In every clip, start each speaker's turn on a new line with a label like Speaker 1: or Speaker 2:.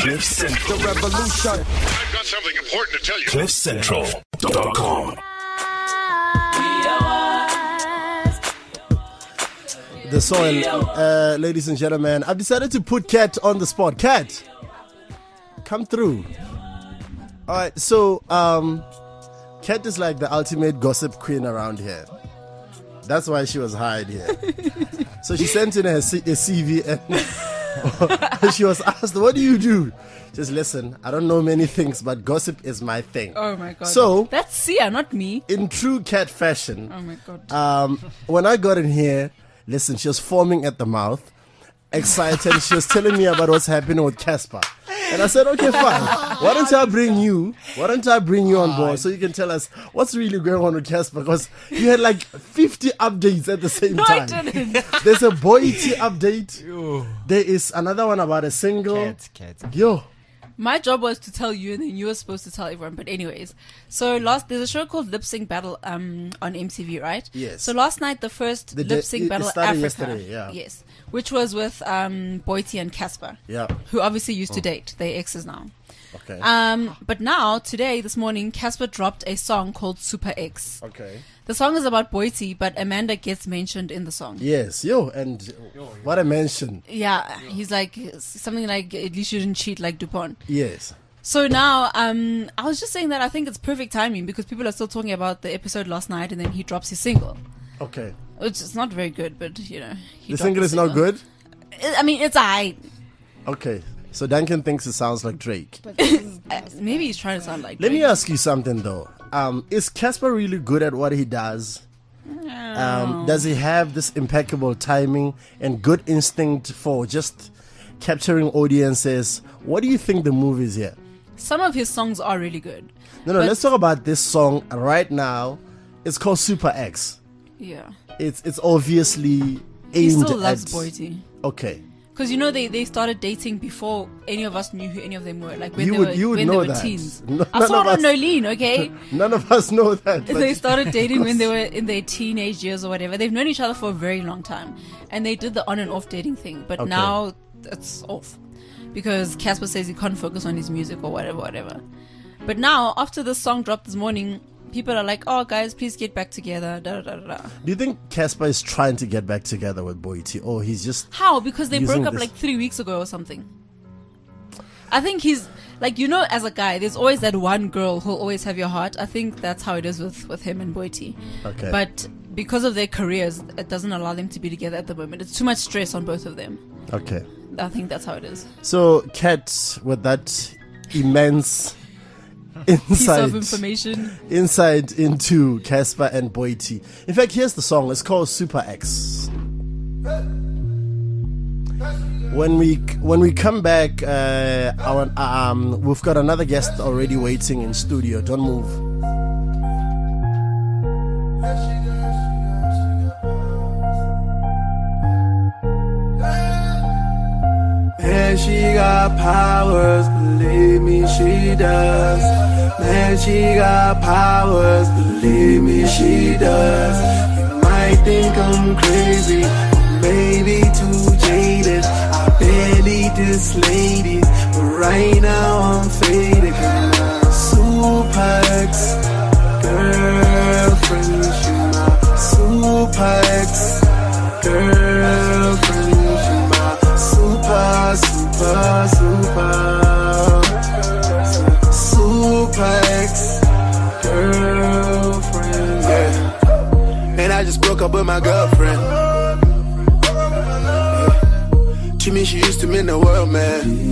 Speaker 1: Cliff Central. The revolution.
Speaker 2: I've got something important to tell you.
Speaker 1: CliffCentral.com.
Speaker 3: The soil, ladies and gentlemen. I've decided to put Kat on the spot. Kat, come through. All right, so Kat is like the ultimate gossip queen around here. That's why she was hired here. So she sent in a CV and she was asked, "What do you do?" She says, "Listen, I don't know many things, but gossip is my thing."
Speaker 4: Oh my god!
Speaker 3: So
Speaker 4: that's Sia, not me.
Speaker 3: In true Kat fashion,
Speaker 4: oh my god!
Speaker 3: When I got in here, listen, she was foaming at the mouth, excited. She was telling me about what's happening with Casper. And I said, okay, fine. Why don't I bring you on board so you can tell us what's really going on with Casper? Because you had like 50 updates at the same time.
Speaker 4: No, I didn't.
Speaker 3: There's a Boity update. There is another one about a single.
Speaker 5: Cat.
Speaker 3: Yo.
Speaker 4: My job was to tell you, and then you were supposed to tell everyone. But anyways, so there's a show called Lip Sync Battle on MTV, right?
Speaker 3: Yes.
Speaker 4: So last night, the first Lip Sync Battle Africa.
Speaker 3: Yesterday, yeah.
Speaker 4: Yes. Which was with Boity and Casper.
Speaker 3: Yeah.
Speaker 4: Who obviously used to date. They're exes now.
Speaker 3: Okay.
Speaker 4: But now, this morning, Casper dropped a song called Super X.
Speaker 3: Okay.
Speaker 4: The song is about Boity, but Amanda gets mentioned in the song.
Speaker 3: Yes. And what I mentioned.
Speaker 4: Yeah. He's like, something like, at least you didn't cheat like Dupont.
Speaker 3: Yes.
Speaker 4: So now, I was just saying that I think it's perfect timing because people are still talking about the episode last night and then he drops his single.
Speaker 3: Okay.
Speaker 4: It's not very good, but you know.
Speaker 3: The single is not good?
Speaker 4: I mean, it's aight.
Speaker 3: Okay. So Duncan thinks it sounds like Drake.
Speaker 4: Maybe he's trying to sound like
Speaker 3: Let
Speaker 4: Drake.
Speaker 3: me ask you something though. Is Casper really good at what he does? Does he have this impeccable timing and good instinct for just capturing audiences? What do you think the move is here?
Speaker 4: Some of his songs are really good.
Speaker 3: No, let's talk about this song right now. It's called Super X.
Speaker 4: Yeah.
Speaker 3: It's obviously aimed
Speaker 4: He still
Speaker 3: at...
Speaker 4: loves Boity.
Speaker 3: Okay.
Speaker 4: Because you know they started dating before any of us knew who any of them were. Like when
Speaker 3: You
Speaker 4: they
Speaker 3: would-
Speaker 4: were
Speaker 3: you would
Speaker 4: when
Speaker 3: know
Speaker 4: they were
Speaker 3: that.
Speaker 4: teens.
Speaker 3: No-
Speaker 4: I
Speaker 3: none
Speaker 4: saw
Speaker 3: of
Speaker 4: it on
Speaker 3: us-
Speaker 4: Nolene, okay?
Speaker 3: None of us know that. but-
Speaker 4: They started dating when they were in their teenage years or whatever. They've known each other for a very long time. And they did the on and off dating thing. But
Speaker 3: Okay.
Speaker 4: now it's off. Because Casper says he can't focus on his music or whatever. But now, after this song dropped this morning, people are like, oh, guys, please get back together. Da, da, da, da.
Speaker 3: Do you think Casper is trying to get back together with Boity, or he's just...
Speaker 4: How? Because they
Speaker 3: using
Speaker 4: broke up
Speaker 3: this-
Speaker 4: like 3 weeks ago or something. I think he's like, you know, as a guy, there's always that one girl who'll always have your heart. I think that's how it is with him and Boity.
Speaker 3: Okay.
Speaker 4: But because of their careers, it doesn't allow them to be together at the moment. It's too much stress on both of them.
Speaker 3: Okay.
Speaker 4: I think that's how it is.
Speaker 3: So, Kat, with that immense
Speaker 4: Piece of information.
Speaker 3: insight into Casper and Boity. In fact, here's the song. It's called Super X. When we come back, we've got another guest already waiting in studio. Don't move.
Speaker 6: Man, she got powers, believe me, she does. Man, she got powers, believe me, she does. You might think I'm crazy, or maybe too jaded. I barely diss ladies, but right now I'm faded. My Super X girlfriend, she my Super X girlfriend, she my Super X girlfriend, yeah. And I just broke up with my girlfriend. Yeah. To me, she used to mean the world, man.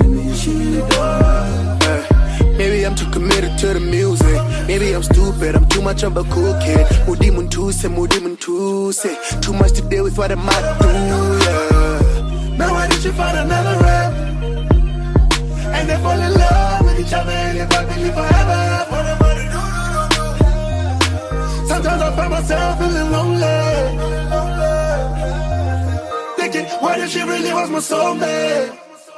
Speaker 6: Yeah. Maybe I'm too committed to the music. Maybe I'm stupid, I'm too much of a cool kid. Moody Too much to deal with, what am I do, yeah. Now why did you find another rap? And they fall in love with each other and if I believe forever. Sometimes I find myself feeling lonely, thinking, what if she really was my soulmate?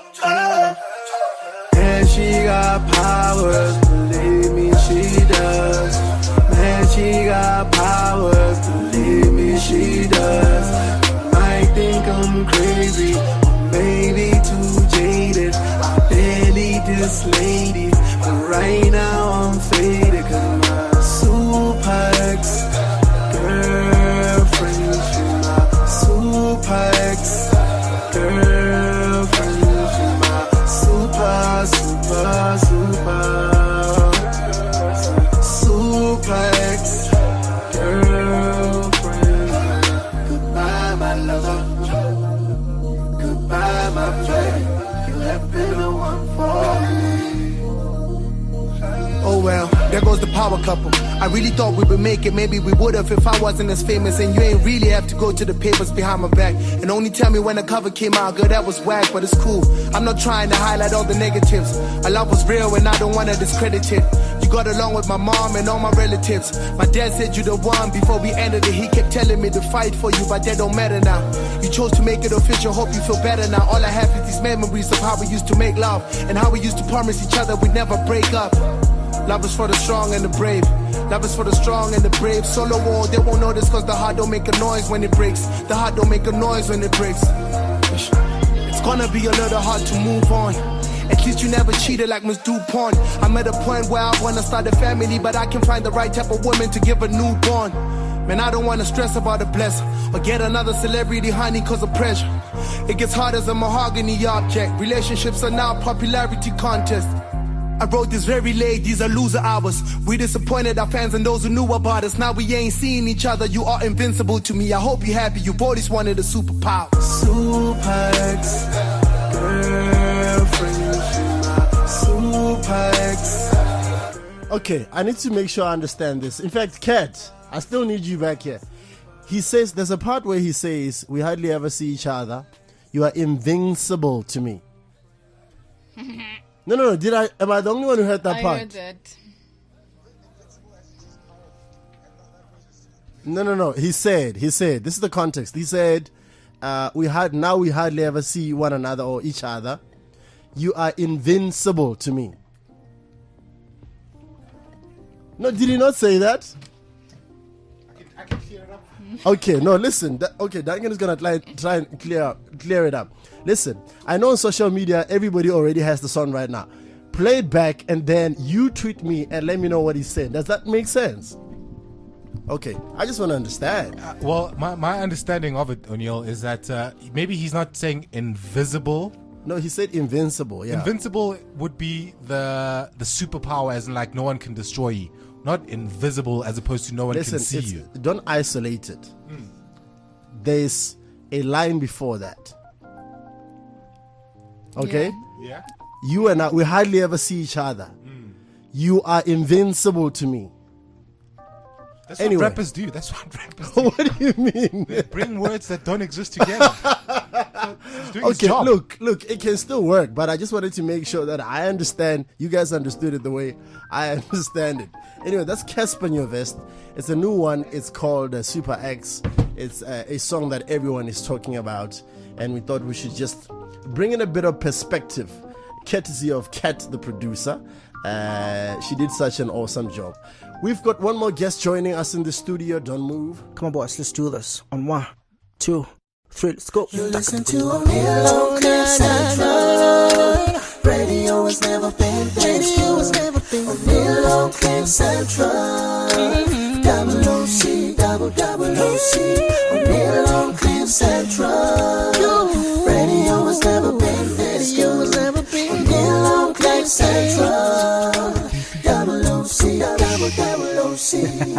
Speaker 6: And she got powers, believe me, she does. Man, she got powers, believe me, she does. You might think I'm crazy, or maybe too jaded. I barely boss lady. But right now I'm faded, cause my super ex girlfriend, she my super ex girlfriend, she my super ex girlfriend. Goodbye, my lover. Goodbye, my friend. You have been the one for me. Oh well, there goes the power couple. I really thought we would make it, maybe we would have if I wasn't as famous. And you ain't really have to go to the papers behind my back and only tell me when the cover came out, girl, that was whack, but it's cool. I'm not trying to highlight all the negatives. Our love was real and I don't want to discredit it. You got along with my mom and all my relatives. My dad said you the one before we ended it. He kept telling me to fight for you, but that don't matter now. You chose to make it official, hope you feel better now. All I have is these memories of how we used to make love and how we used to promise each other we'd never break up. Love is for the strong and the brave. Love is for the strong and the brave. Solo war, they won't notice cause the heart don't make a noise when it breaks. The heart don't make a noise when it breaks. It's gonna be a little hard to move on. At least you never cheated like Miss DuPont. I'm at a point where I wanna start a family, but I can find the right type of woman to give a newborn. Man, I don't wanna stress about a blessing or get another celebrity honey cause of pressure. It gets hard as a mahogany object. Relationships are now a popularity contest. I wrote this very late, these are loser hours. We disappointed our fans and those who knew about us. Now we ain't seeing each other, you are invincible to me. I hope you're happy, you've always wanted a superpower. Super ex girlfriend, super ex.
Speaker 3: Okay, I need to make sure I understand this. In fact, Kat, I still need you back here. He says, there's a part where he says, we hardly ever see each other. You are invincible to me. No. Am I the only one who heard that part?
Speaker 5: I heard that.
Speaker 3: No. He said, this is the context. He said, we hardly ever see one another or each other. You are invincible to me. No, did he not say that?
Speaker 7: I can clear it up.
Speaker 3: Okay, no, listen. Duncan is going to try and clear it up. Listen, I know on social media, everybody already has the song right now. Play it back and then you tweet me and let me know what he said. Does that make sense? Okay, I just want to understand.
Speaker 7: Well, my understanding of it, O'Neill, is that maybe he's not saying invisible.
Speaker 3: No, he said invincible, yeah.
Speaker 7: Invincible would be the superpower, as in like no one can destroy you. Not invisible as opposed to no one can see you.
Speaker 3: Don't isolate it. There's a line before that. Okay?
Speaker 7: Yeah.
Speaker 3: You and I, we hardly ever see each other. You are invincible to me.
Speaker 7: That's
Speaker 3: Anyway.
Speaker 7: what rappers do.
Speaker 3: What do you mean?
Speaker 7: They bring words that don't exist together. He's doing his
Speaker 3: Okay,
Speaker 7: job.
Speaker 3: look, it can still work, but I just wanted to make sure that I understand. You guys understood it the way I understand it. Anyway, that's Casper Nyovest. It's a new one. It's called Super X. It's a song that everyone is talking about, and we thought we should just bring in a bit of perspective, courtesy of Kat, the producer. She did such an awesome job. We've got one more guest joining us in the studio. Don't move.
Speaker 8: Come on, boys, let's do this. On 1, 2, 3, let's go.
Speaker 6: You listen to a real Central. Radio has never been this good. Real Central. Double OC, double OC. Real Central. Radio has never been this good. Real Central. Double OC, double OC.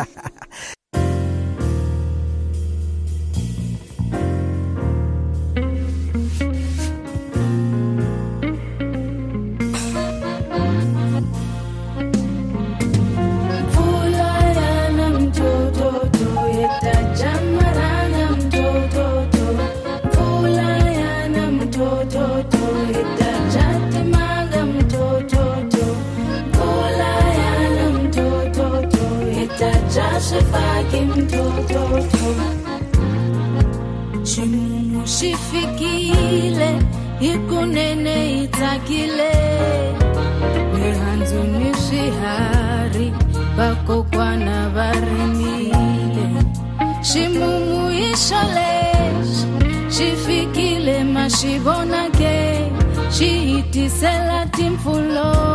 Speaker 9: Shifikile ikunene itakile mihanzu nishihari bakokwana barimile shimumu ishalesh shifikile mashibonake shiitisela timfulo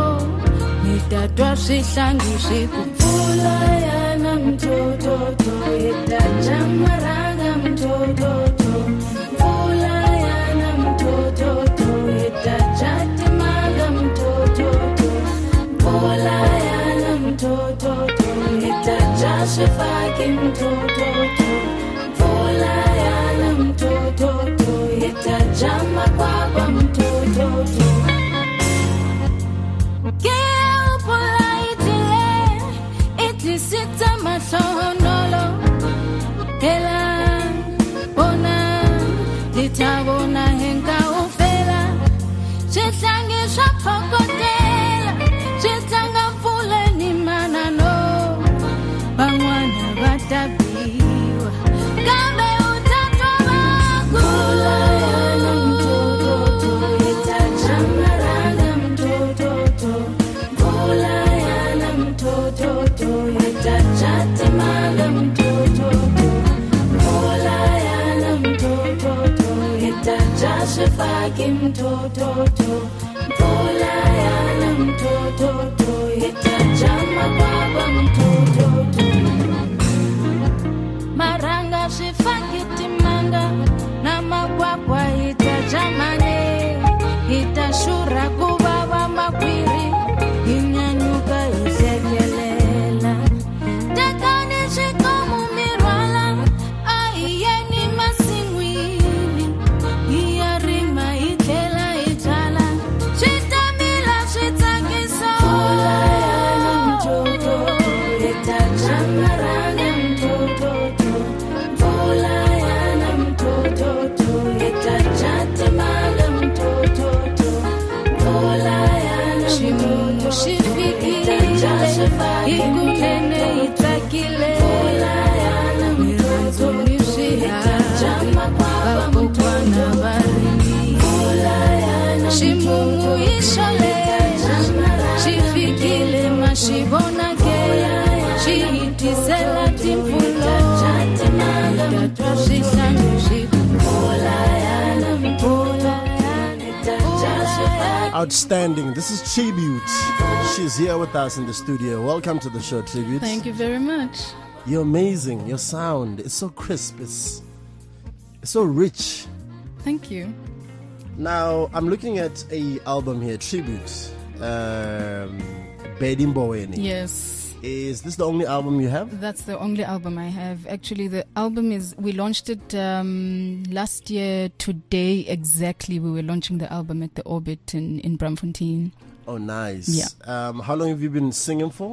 Speaker 9: itatwa swihlangi swikupfula yana mtototo itajamaranga mtototo pfula yana mtototo itajatimanga mtototo pfula yana mtototo itajaswifaki mtototo pfula yana mtototo itajama kwakwa mtototo Sita masonolo Hela Bona Litabona henga ufela Chitlangi shapokotela Chitanga fule ni manano Bangwana batabiwa Gambe utatwa wakula Yana mtototo Itachamarana mtototo Kula yana mtototo Itachatimanga mtototo Kula yana mtototo Itajashifaki mtototo Kula yana mtototo Itajama baba mtototo Maranga shifaki timanga Na makwakwa itajamane Itashura kubaba makwiri Inyanyuka isekelela Tekane shikomu mirwala Aiyeni masingwili Iyarima itela itala Shitamila shitakisa Pula yana mtoto Itachamaranga mtototo Pula yana mtototo Itachatimanga mtototo Pula yana mtototo Shifikile Ikunene itakile Pula yana mtoto Itajama kwa mtoto Pula yana Shimungu ishole Shifikile mashibona ke Shihitisela timfulo Itatwa shisangu Pula yana mtoto
Speaker 3: Outstanding. This is Tribute. She's here with us in the studio. Welcome to the show, Tribute.
Speaker 9: Thank you very much.
Speaker 3: You're amazing. Your sound is so crisp. It's so rich.
Speaker 9: Thank you.
Speaker 3: Now, I'm looking at a album here, Tribute. Bedimboweni.
Speaker 9: Yes.
Speaker 3: Is this the only album you have?
Speaker 9: That's the only album I have. Actually, the album we launched it last year today exactly. We were launching the album at the Orbit in Braamfontein.
Speaker 3: Oh, nice.
Speaker 9: Yeah.
Speaker 3: How long have you been singing for?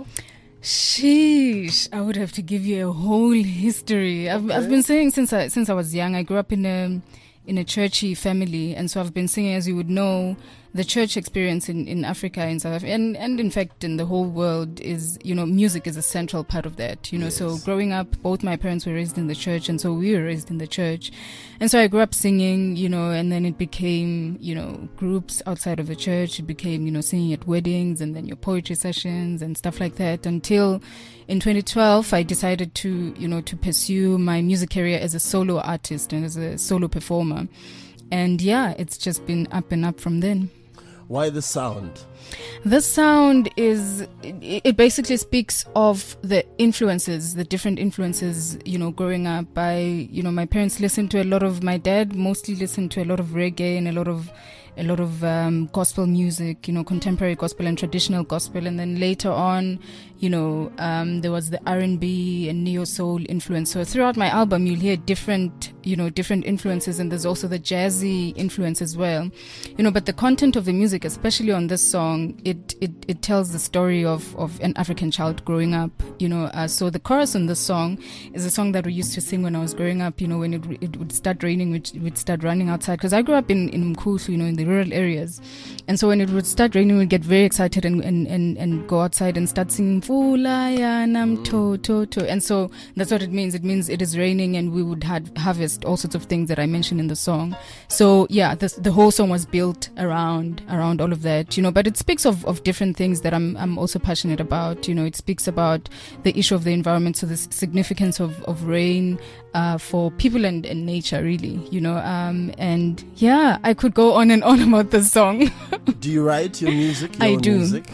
Speaker 9: Sheesh, I would have to give you a whole history. I've been singing since I was young. I grew up in a churchy family, and so I've been singing, as you would know. The church experience in Africa, in South Africa, and in fact in the whole world is, music is a central part of that, Yes. So growing up, both my parents were raised in the church, and so we were raised in the church. And so I grew up singing, and then it became, groups outside of the church. It became, singing at weddings and then your poetry sessions and stuff like that, until in 2012, I decided to pursue my music career as a solo artist and as a solo performer. And yeah, it's just been up and up from then.
Speaker 3: Why the sound?
Speaker 9: The sound it basically speaks of the different influences, growing up. My parents listened to my dad mostly listened to a lot of reggae and a lot of gospel music, contemporary gospel and traditional gospel. And then later on, there was the R&B and neo soul influence. So throughout my album, you'll hear different influences, and there's also the jazzy influence as well. But the content of the music, especially on this song, it tells the story of an African child growing up. So the chorus on this song is a song that we used to sing when I was growing up. When it would start raining, we'd start running outside, because I grew up in Mkhuhlu, in the rural areas. And so when it would start raining, we'd get very excited and go outside and start singing Fula Yana Mtototo. And so that's what it means. It means it is raining, and we would harvest all sorts of things that I mentioned in the song. So yeah, the whole song was built around all of that, but it speaks of different things that I'm also passionate about. It speaks about the issue of the environment, so the significance of rain for people and nature, really, and yeah, I could go on and on about this song.
Speaker 3: Do you write your music?
Speaker 9: I do.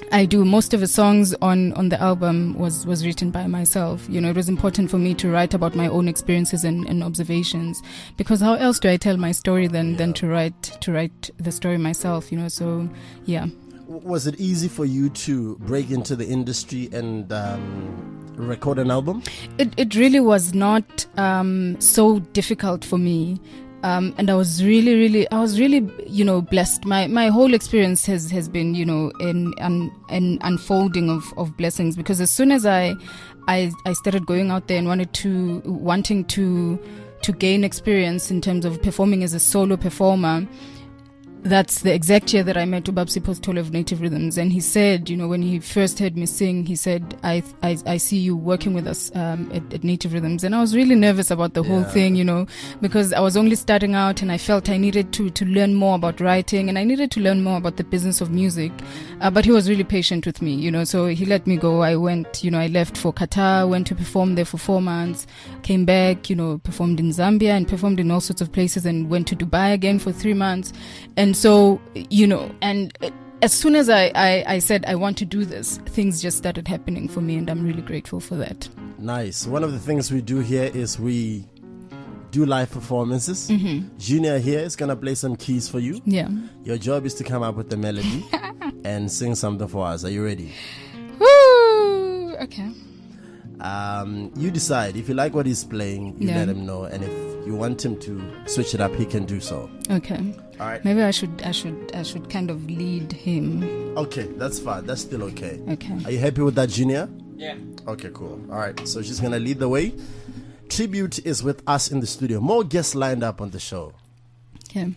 Speaker 9: I do. Most of the songs on the album was written by myself. You know, it was important for me to write about my own experiences and observations, because how else do I tell my story than to write the story myself, you know? So, yeah.
Speaker 3: Was it easy for you to break into the industry and record an album?
Speaker 9: It really was not so difficult for me. And I was really, you know, blessed. My whole experience has been, you know, an unfolding of blessings, because as soon as I started going out there and wanting to gain experience in terms of performing as a solo performer, that's the exact year that I met Ubabsi Postolo of Native Rhythms. And he said, you know, when he first heard me sing, he said, I see you working with us at Native Rhythms. And I was really nervous about the whole thing, you know, because I was only starting out and I felt I needed to learn more about writing, and I needed to learn more about the business of music. But he was really patient with me, you know, so he let me go. I went, you know, I left for Qatar, went to perform there for 4 months, came back, you know, performed in Zambia and performed in all sorts of places, and went to Dubai again for 3 months. And so, you know, and as soon as I said I want to do this, things just started happening for me, and I'm really grateful for that.
Speaker 3: Nice. One of the things we do here is we do live performances. Junior here is going to play some keys for you.
Speaker 9: Yeah.
Speaker 3: Your job is to come up with the melody and sing something for us. Are you ready?
Speaker 9: Woo! Okay.
Speaker 3: You decide. If you like what he's playing, you let him know, and if you want him to switch it up, he can do so.
Speaker 9: Okay.
Speaker 3: All right.
Speaker 9: Maybe I should kind of lead him.
Speaker 3: Okay, that's fine. That's still okay.
Speaker 9: Okay.
Speaker 3: Are you happy with that, Junior?
Speaker 5: Yeah.
Speaker 3: Okay, cool. All right. So she's gonna lead the way. Tribute is with us in the studio. More guests lined up on the show.
Speaker 9: Okay.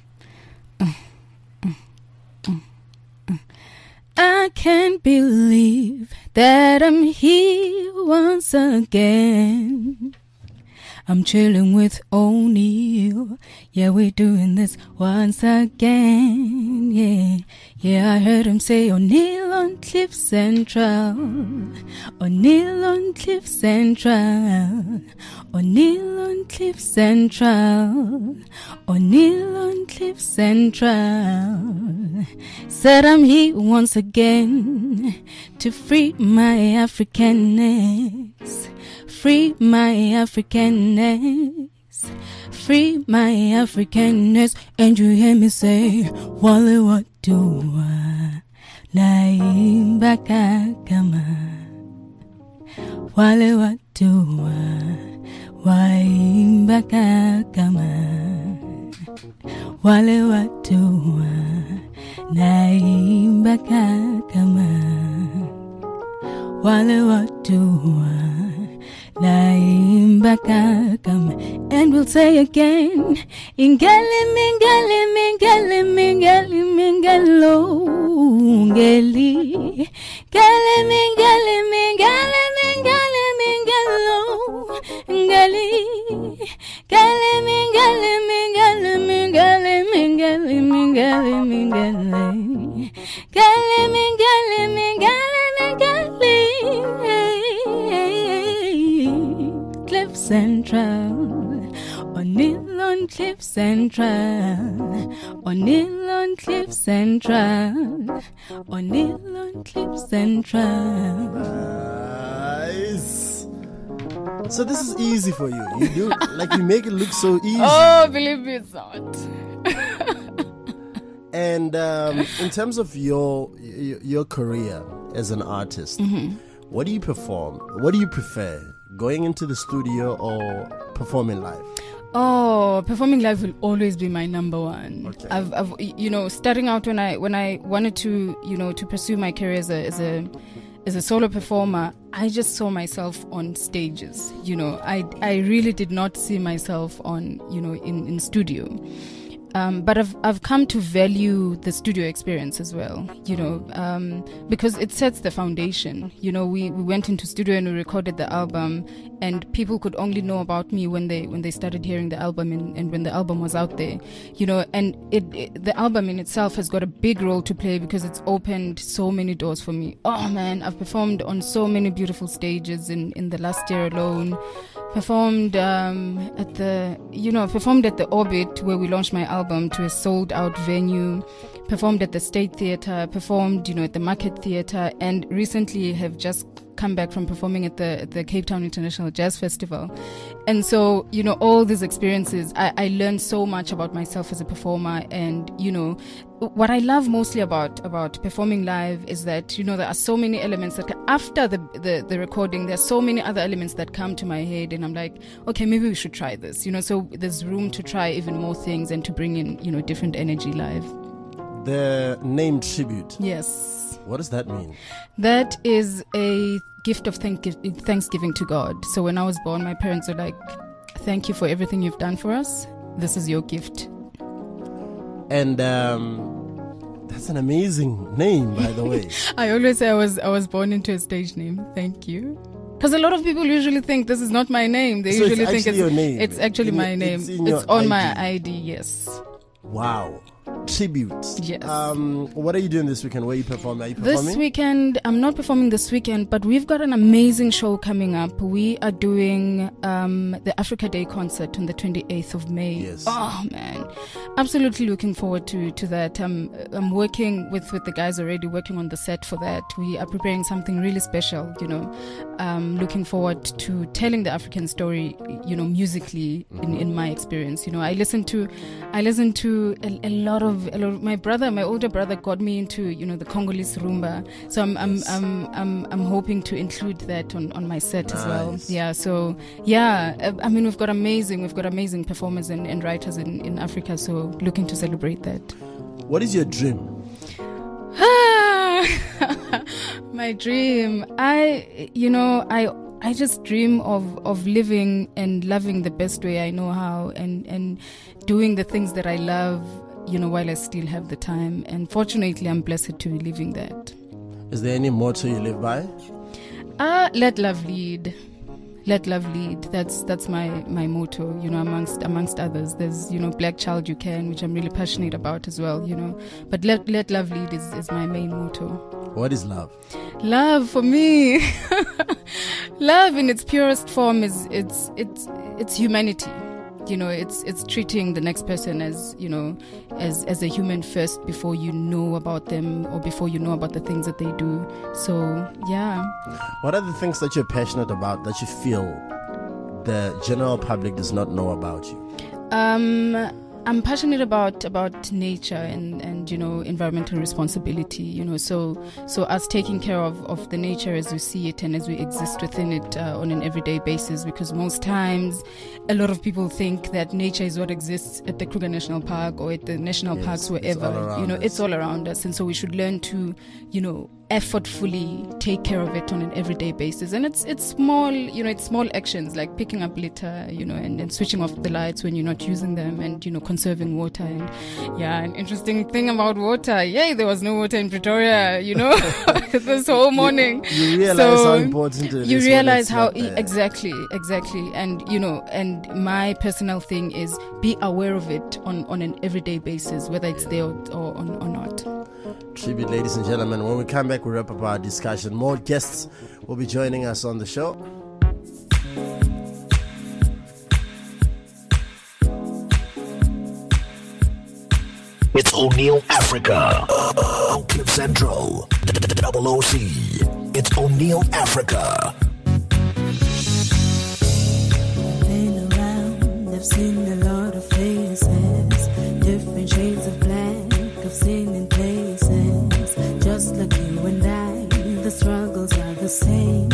Speaker 9: I can't believe that I'm here once again. I'm chilling with O'Neal. Yeah, we're doing this once again. Yeah, I heard him say O'Neal on Cliff Central. O'Neal on Cliff Central. O'Neal on Cliff Central. O'Neal on Cliff Central. Said I'm here once again to free my Africanness. Free my Africanness. Free my Africanness. And you hear me say, Wale what do I? Naimba kakama. Wale what do I? Waimba kakama. Wale what do I? Naimba kakama. Wale what do I? Naimba kakama. And we'll say again, Ingali mingali mingali mingali mingalo ngali. Gali mingali mingali mingali mingalo ngali. Gali mingali mingali mingali mingali mingali mingali. Gali mingali mingali mingali. Cliff Central, O'Neal on Cliff Central, O'Neal on Cliff Central, O'Neal on Cliff Central.
Speaker 3: Nice. So this is easy for you. You do like you make it look so easy.
Speaker 9: Oh, believe me, it's not.
Speaker 3: And in terms of your career as an artist, what do you perform? What do you prefer? Going into the studio or performing live?
Speaker 9: Oh, performing live will always be my number one.
Speaker 3: Okay.
Speaker 9: I've you know, starting out when I wanted to, you know, to pursue my career as a solo performer, I just saw myself on stages. You know, I really did not see myself on, you know, in studio. But I've come to value the studio experience as well, you know, because it sets the foundation. You know, we went into studio and we recorded the album, and people could only know about me when they started hearing the album and when the album was out there, you know. And the album in itself has got a big role to play because it's opened so many doors for me. Oh man, I've performed on so many beautiful stages in the last year alone. Performed at the Orbit, where we launched my album, to a sold-out venue. Performed at the State Theatre. Performed, at the Market Theatre, and recently have just come back from performing at the Cape Town International Jazz Festival. And so, all these experiences, I learned so much about myself as a performer. And, what I love mostly about performing live is that, there are so many elements that after the recording, there's so many other elements that come to my head, and I'm like, okay, maybe we should try this, so there's room to try even more things and to bring in, different energy live.
Speaker 3: The name Tribute.
Speaker 9: Yes.
Speaker 3: What does that mean?
Speaker 9: That is a gift of thanksgiving to God. So when I was born, my parents were like, thank you for everything you've done for us. This is your gift.
Speaker 3: And that's an amazing name, by the way.
Speaker 9: I always say I was born into a stage name. Thank you. Because a lot of people usually think this is not my name. They usually think it's actually my name. It's on my ID, yes.
Speaker 3: Wow. Tribute.
Speaker 9: Yes.
Speaker 3: What are you doing this weekend? Where are you performing? Are you performing?
Speaker 9: This weekend, I'm not performing this weekend, but we've got an amazing show coming up. We are doing the Africa Day concert on the 28th of May.
Speaker 3: Yes.
Speaker 9: Oh, man. Absolutely looking forward to that. I'm working with the guys already, working on the set for that. We are preparing something really special, looking forward to telling the African story, musically in my experience. I listen to a lot of my older brother got me into the Congolese rumba, so I'm hoping to include that on my set as well. Yeah, so we've got amazing performers and writers in Africa, so looking to celebrate that.
Speaker 3: What is your dream?
Speaker 9: My dream, I just dream of living and loving the best way I know how, and doing the things that I love, while I still have the time. And fortunately, I'm blessed to be living that.
Speaker 3: Is there any motto you live by?
Speaker 9: Let love lead. Let love lead. That's my motto, amongst others. There's, Black Child You Can, which I'm really passionate about as well, But let love lead is my main motto.
Speaker 3: What is love?
Speaker 9: Love for me, love in its purest form is it's humanity. It's treating the next person as a human first before you know about them or before you know about the things that they do. So yeah.
Speaker 3: What are the things that you're passionate about that you feel the general public does not know about you?
Speaker 9: I'm passionate about nature and environmental responsibility, so us taking care of the nature as we see it and as we exist within it on an everyday basis, because most times a lot of people think that nature is what exists at the Kruger National Park or at the national parks wherever, it's all around us, and so we should learn to effortfully take care of it on an everyday basis. And it's small, it's small actions like picking up litter, and switching off the lights when you're not using them, and conserving water. And an interesting thing about water, there was no water in Pretoria, this whole morning.
Speaker 3: You realize how important it is.
Speaker 9: You realize how exactly, and and my personal thing is be aware of it on an everyday basis, whether it's there or not.
Speaker 3: Tribute, ladies and gentlemen. When we come back, we wrap up our discussion. More guests will be joining us on the show.
Speaker 1: It's O'Neill Africa on Clip Central, Double OC. It's O'Neill Africa.
Speaker 5: I've been around, I've seen a lot of faces, different shades of black, I've seen in places, just like you and I, the struggles are the same.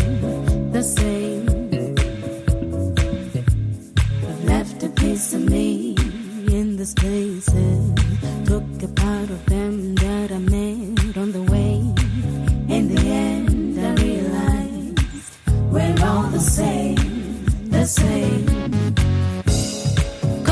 Speaker 5: I've left a piece of me in this place, took a part of them that I met on the way. In the end, I realized we're all the same.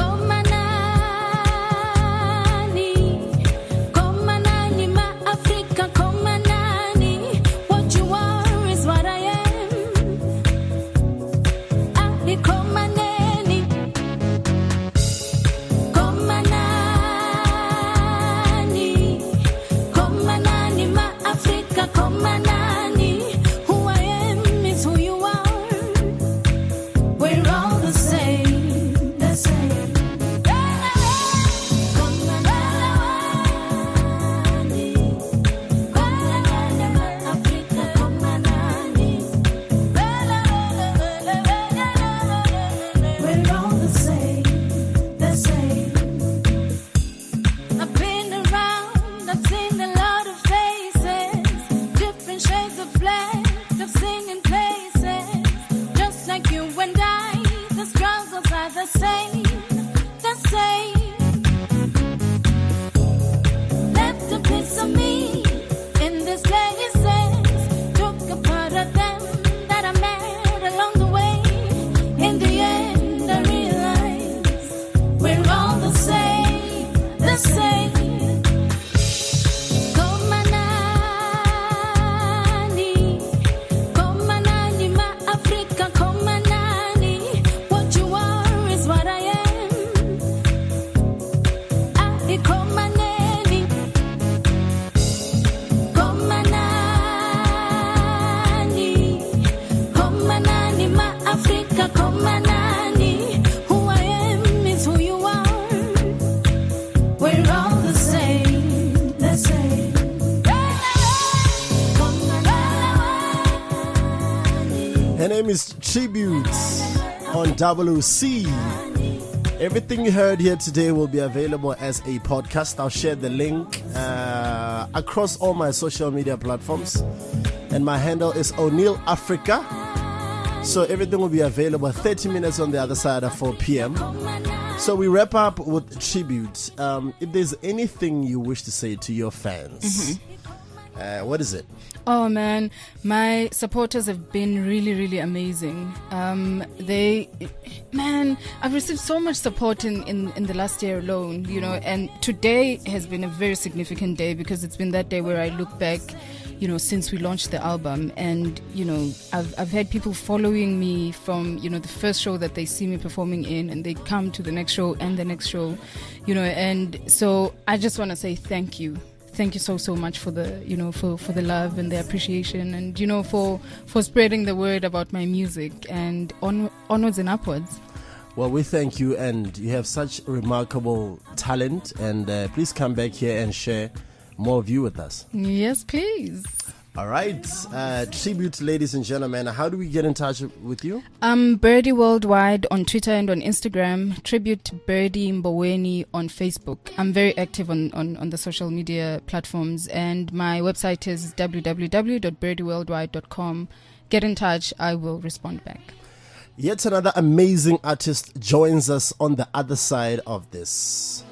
Speaker 3: Her name is Tribute on WC. Everything you heard here today will be available as a podcast. I'll share the link across all my social media platforms. And my handle is O'Neill Africa. So everything will be available 30 minutes on the other side at 4 p.m. So we wrap up with Tribute. If there's anything you wish to say to your fans, what is it?
Speaker 9: Oh man, my supporters have been really, really amazing. I've received so much support in the last year alone, you know, and today has been a very significant day because it's been that day where I look back, you know, since we launched the album, and you know, I've had people following me from, you know, the first show that they see me performing in, and they come to the next show and the next show, you know, and so I just want to say thank you. Thank you so much for the, you know, for the love and the appreciation, and you know, for spreading the word about my music, and onwards and upwards.
Speaker 3: Well, we thank you, and you have such remarkable talent, and please come back here and share more of you with us.
Speaker 9: Yes, please.
Speaker 3: All right. Tribute, ladies and gentlemen. How do we get in touch with you?
Speaker 9: Birdie Worldwide on Twitter and on Instagram. Tribute Birdie Mboweni on Facebook. I'm very active on the social media platforms, and my website is www.birdieworldwide.com. Get in touch. I will respond back.
Speaker 3: Yet another amazing artist joins us on the other side of this.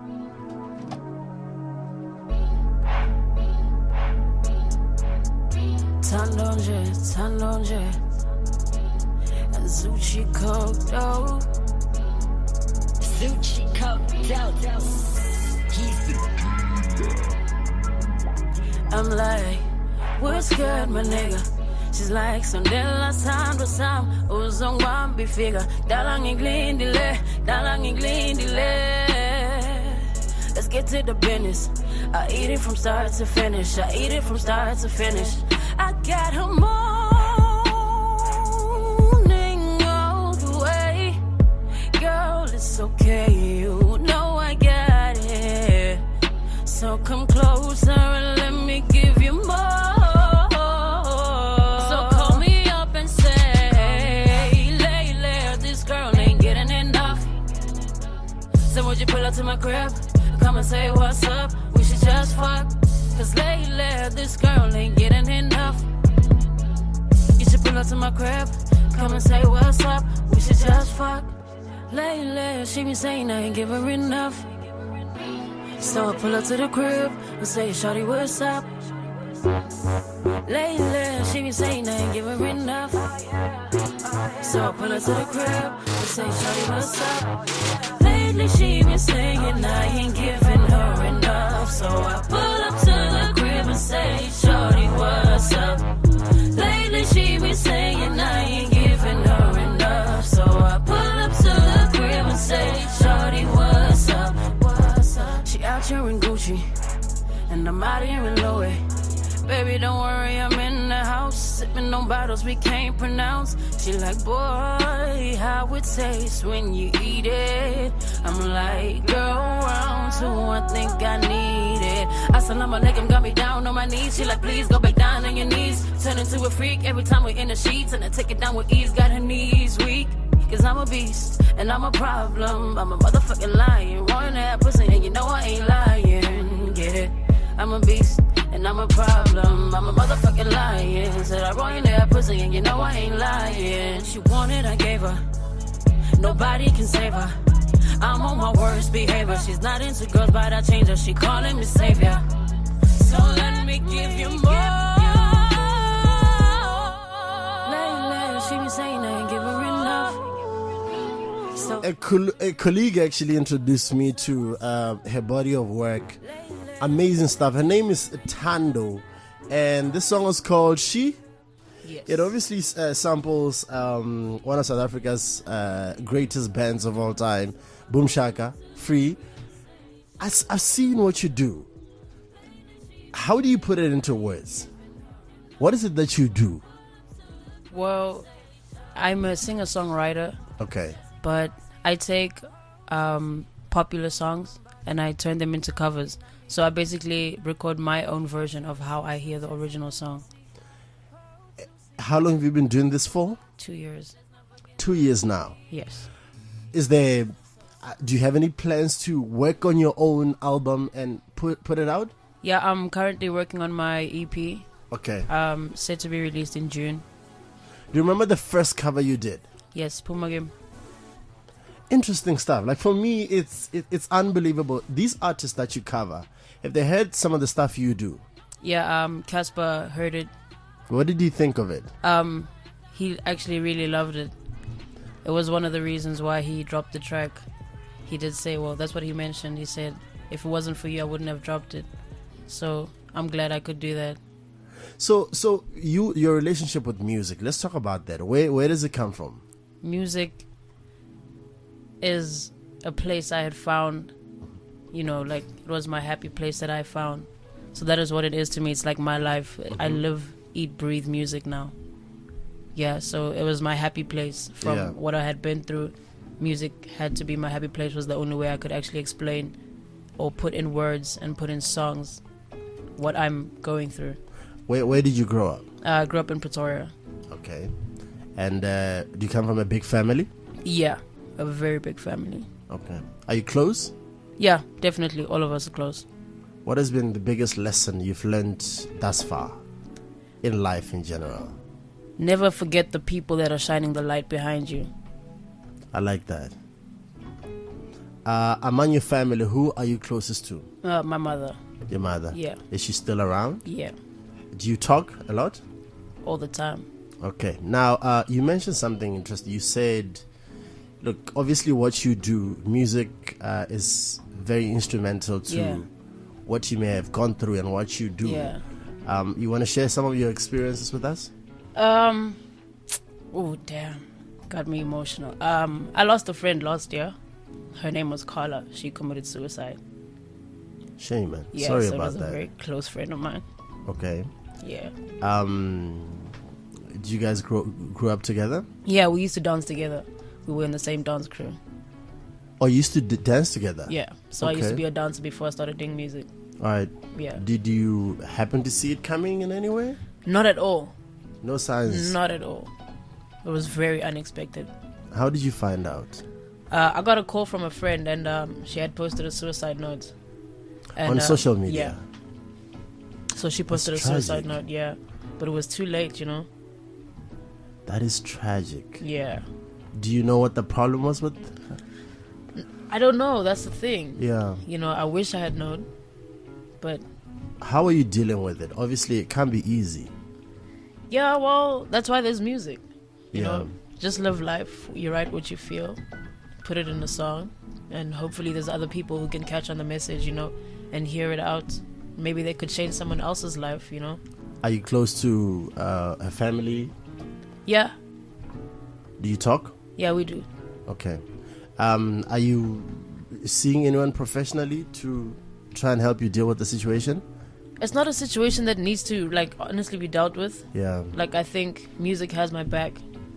Speaker 5: Tanonje, Zucchi coked out. Zucchi coked out. I'm like, what's good, my nigga? She's like, sondela sando sam, uzongwa bifiga, dalang inglindile. Let's get to the business. I eat it from start to finish. I got her moaning all the way. Girl, it's okay, you know I got it. So come closer and let me give you more. So call me up and say, Layla, this girl ain't getting enough. So would you pull up to my crib? Come and say what's up, we should just fuck. Cause lately, this girl ain't getting enough. You should pull up to my crib, come and say what's up, we should just fuck. Lately, she be saying I ain't give her enough. So I pull up to the crib and say, shawty, what's up? Lately, she be saying I ain't give her enough. So I pull up to the crib and say, shawty, what's up? Lately she been saying I ain't giving her enough. So I pull up to the crib and say, shorty, what's up? Lately she been saying I ain't giving her enough. So I pull up to the crib and say, shorty, what's up? She out here in Gucci and I'm out here in Louis. Baby, don't worry, I'm in the house, sipping on bottles we can't pronounce. She like, boy, how it tastes when you eat it. I'm like, girl, round two, I think I need it. Assalamu alaikum, got me down on my knees. She like, please go back down on your knees. Turn into a freak every time we're in the sheets, and I take it down with ease. Got her knees weak, cause I'm a beast, and I'm a problem. I'm a motherfucking lion, roaring that pussy, and you know I ain't lying. Get it? I'm a beast, and I'm a problem. I'm a motherfucking lion. Said I roll in that pussy, and you know I ain't lying. She wanted, I gave her. Nobody can save her. I'm on my worst behavior. She's not into girls, but I change her. She calling me savior. So let me give you more. Lately, she be saying I ain't give her enough. So
Speaker 3: A colleague actually introduced me to her body of work. Amazing stuff. Her name is Tando, and this song is called She.
Speaker 4: Yes.
Speaker 3: It obviously samples one of South Africa's greatest bands of all time, Boom Shaka, Free. I've seen what you do. How do you put it into words? What is it that you do?
Speaker 10: Well, I'm a singer-songwriter.
Speaker 3: Okay.
Speaker 10: But I take popular songs and I turn them into covers. So I basically record my own version of how I hear the original song.
Speaker 3: how long have you been doing this for?
Speaker 10: 2 years.
Speaker 3: 2 years now.
Speaker 10: Yes.
Speaker 3: Is there? Do you have any plans to work on your own album and put it out?
Speaker 10: Yeah, I'm currently working on my EP.
Speaker 3: Okay.
Speaker 10: Set to be released in June.
Speaker 3: Do you remember the first cover you did?
Speaker 10: Yes, Puma Game.
Speaker 3: Interesting stuff. Like, for me, it's unbelievable. These artists that you cover, if they heard some of the stuff you do.
Speaker 10: Yeah, Casper heard it.
Speaker 3: What did he think of it?
Speaker 10: He actually really loved it. It was one of the reasons why he dropped the track. He did say, well, that's what he mentioned. He said, if it wasn't for you, I wouldn't have dropped it. So I'm glad I could do that.
Speaker 3: So your relationship with music, let's talk about that. Where does it come from?
Speaker 10: Music is a place I had found, like it was my happy place that I found. So that is what it is to me. It's like my life. I live, eat, breathe music now. Yeah, so it was my happy place from what I had been through. Music had to be my happy place. Was the only way I could actually explain or put in words and put in songs what I'm going through.
Speaker 3: Where did you grow up?
Speaker 10: I grew up in Pretoria.
Speaker 3: Okay. And do you come from a big family?
Speaker 10: Yeah, a very big family.
Speaker 3: Okay. Are you close?
Speaker 10: Yeah, definitely. All of us are close.
Speaker 3: What has been the biggest lesson you've learned thus far in life in general?
Speaker 10: Never forget the people that are shining the light behind you.
Speaker 3: I like that. Among your family, who are you closest to?
Speaker 10: My mother.
Speaker 3: Your mother?
Speaker 10: Yeah.
Speaker 3: Is she still around?
Speaker 10: Yeah.
Speaker 3: Do you talk a lot?
Speaker 10: All the time.
Speaker 3: Okay. Now, you mentioned something interesting. You said, look, obviously what you do, music is very instrumental to what you may have gone through and what you do.
Speaker 10: Yeah.
Speaker 3: You want to share some of your experiences with us?
Speaker 10: Oh, damn. Got me emotional. I lost a friend last year. Her name was Carla. She committed suicide.
Speaker 3: Shame, man.
Speaker 10: Yeah,
Speaker 3: Sorry
Speaker 10: so
Speaker 3: about
Speaker 10: it was
Speaker 3: that.
Speaker 10: a very close friend of mine.
Speaker 3: Okay.
Speaker 10: Yeah.
Speaker 3: Did you guys grew up together?
Speaker 10: Yeah, we used to dance together. We were in the same dance crew.
Speaker 3: Oh, you used to dance together?
Speaker 10: Yeah. So I used to be a dancer before I started doing music.
Speaker 3: All right.
Speaker 10: Yeah.
Speaker 3: Did you happen to see it coming in any way?
Speaker 10: Not at all.
Speaker 3: No signs?
Speaker 10: Not at all. It was very unexpected.
Speaker 3: How did you find out?
Speaker 10: I got a call from a friend, and she had posted a suicide note. And,
Speaker 3: on social media?
Speaker 10: Yeah. So she posted a suicide note, yeah. But it was too late,
Speaker 3: That is tragic.
Speaker 10: Yeah.
Speaker 3: Do you know what the problem was with her?
Speaker 10: I don't know. That's the thing.
Speaker 3: Yeah.
Speaker 10: I wish I had known. But
Speaker 3: how are you dealing with it? Obviously, it can't be easy.
Speaker 10: Yeah, well, that's why there's music. You
Speaker 3: Yeah.
Speaker 10: know, just live life. You write what you feel, put it in a song, and hopefully there's other people who can catch on the message, and hear it out. Maybe they could change someone else's life,
Speaker 3: Are you close to her family?
Speaker 10: Yeah.
Speaker 3: Do you talk?
Speaker 10: Yeah, we do.
Speaker 3: Okay. Are you seeing anyone professionally to try and help you deal with the situation?
Speaker 10: It's not a situation that needs to, honestly be dealt with.
Speaker 3: Yeah.
Speaker 10: I think music has my back,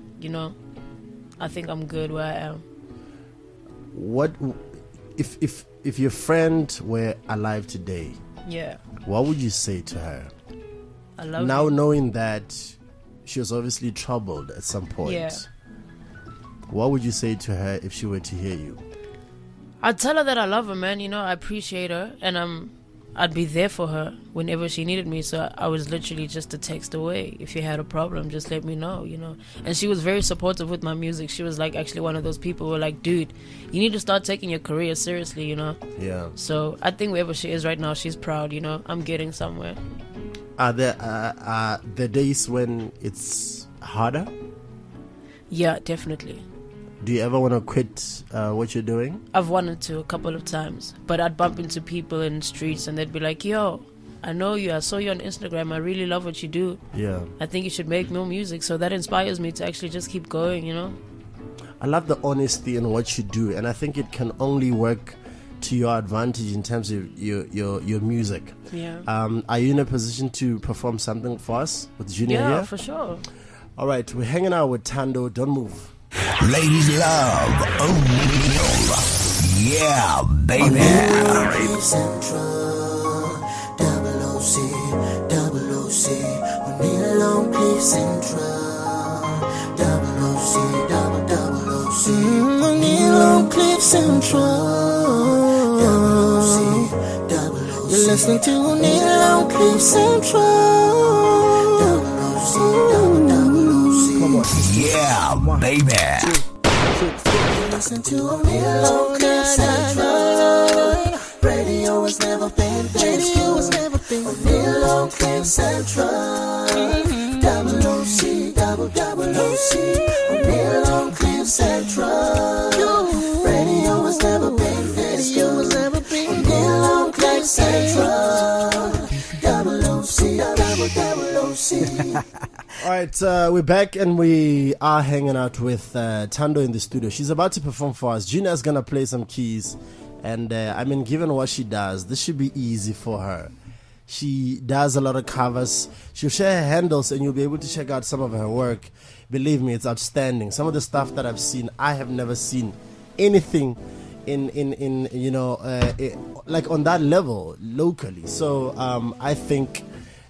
Speaker 10: I think I'm good where I am.
Speaker 3: What if your friend were alive today?
Speaker 10: Yeah.
Speaker 3: What would you say to her?
Speaker 10: I love
Speaker 3: now
Speaker 10: you.
Speaker 3: knowing that she was obviously troubled at some point.
Speaker 10: Yeah.
Speaker 3: What would you say to her if she were to hear you?
Speaker 10: I'd tell her that I love her, man. I appreciate her, and I'd be there for her whenever she needed me. So I was literally just a text away. If you had a problem, just let me know, And she was very supportive with my music. She was actually one of those people who were like, dude, you need to start taking your career seriously,
Speaker 3: Yeah.
Speaker 10: So I think wherever she is right now, she's proud, I'm getting somewhere.
Speaker 3: Are there days when it's harder?
Speaker 10: Yeah, definitely.
Speaker 3: Do you ever want to quit what you're doing?
Speaker 10: I've wanted to a couple of times, but I'd bump into people in the streets and they'd be like, yo, I know you, I saw you on Instagram, I really love what you do.
Speaker 3: Yeah.
Speaker 10: I think you should make more music. So that inspires me to actually just keep going,
Speaker 3: I love the honesty in what you do, and I think it can only work to your advantage in terms of your music.
Speaker 10: Yeah.
Speaker 3: Are you in a position to perform something for us with Junior here?
Speaker 10: Yeah, for sure.
Speaker 3: All right, we're hanging out with Thando. Don't move.
Speaker 1: Ladies love O'Neal. Yeah, baby.
Speaker 11: Central, double OC, O'Neal on Cliff Central.
Speaker 8: Central. You're listening to Neil on Cliff Central.
Speaker 1: Yeah, baby.
Speaker 8: Listen to Neil on Cliff Central. Radio has never been this good. Neil on Cliff Central. Double OC, double OC. Neil on Cliff Central. Radio has never been this good. Neil on Cliff Central. Double OC, double OC.
Speaker 3: All right, we're back and we are hanging out with Thando in the studio. She's about to perform for us. Gina's gonna play some keys, and I mean, given what she does, this should be easy for her. She does a lot of covers. She'll share her handles, and you'll be able to check out some of her work. Believe me, it's outstanding. Some of the stuff that I've seen, I have never seen anything in you know like on that level locally. So I think.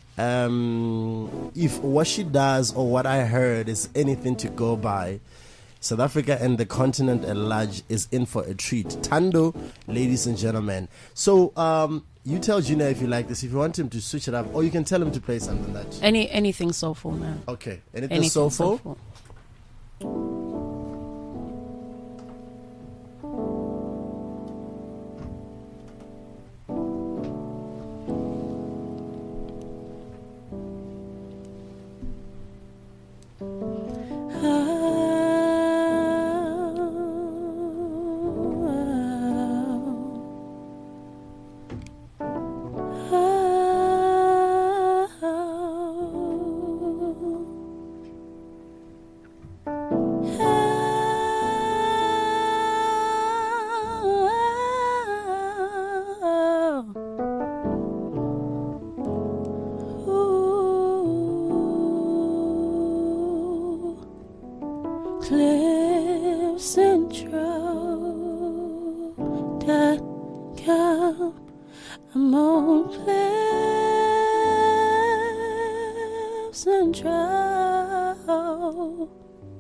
Speaker 3: If what she does or what I heard is anything to go by, South Africa and the continent at large is in for a treat. Thando, ladies and gentlemen. So you tell Gina if you like this, if you want him to switch it up, or you can tell him to play something that
Speaker 10: anything soulful, man.
Speaker 3: Okay, anything soulful?
Speaker 5: CliffCentral.com. I'm on CliffCentral.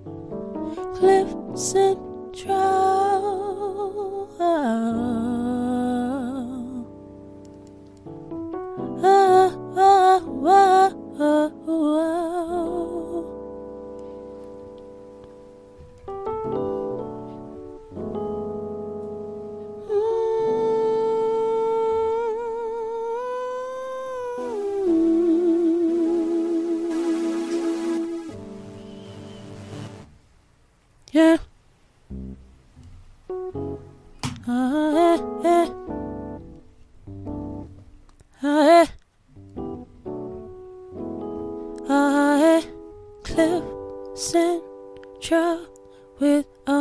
Speaker 5: Yeah. Cliff Central with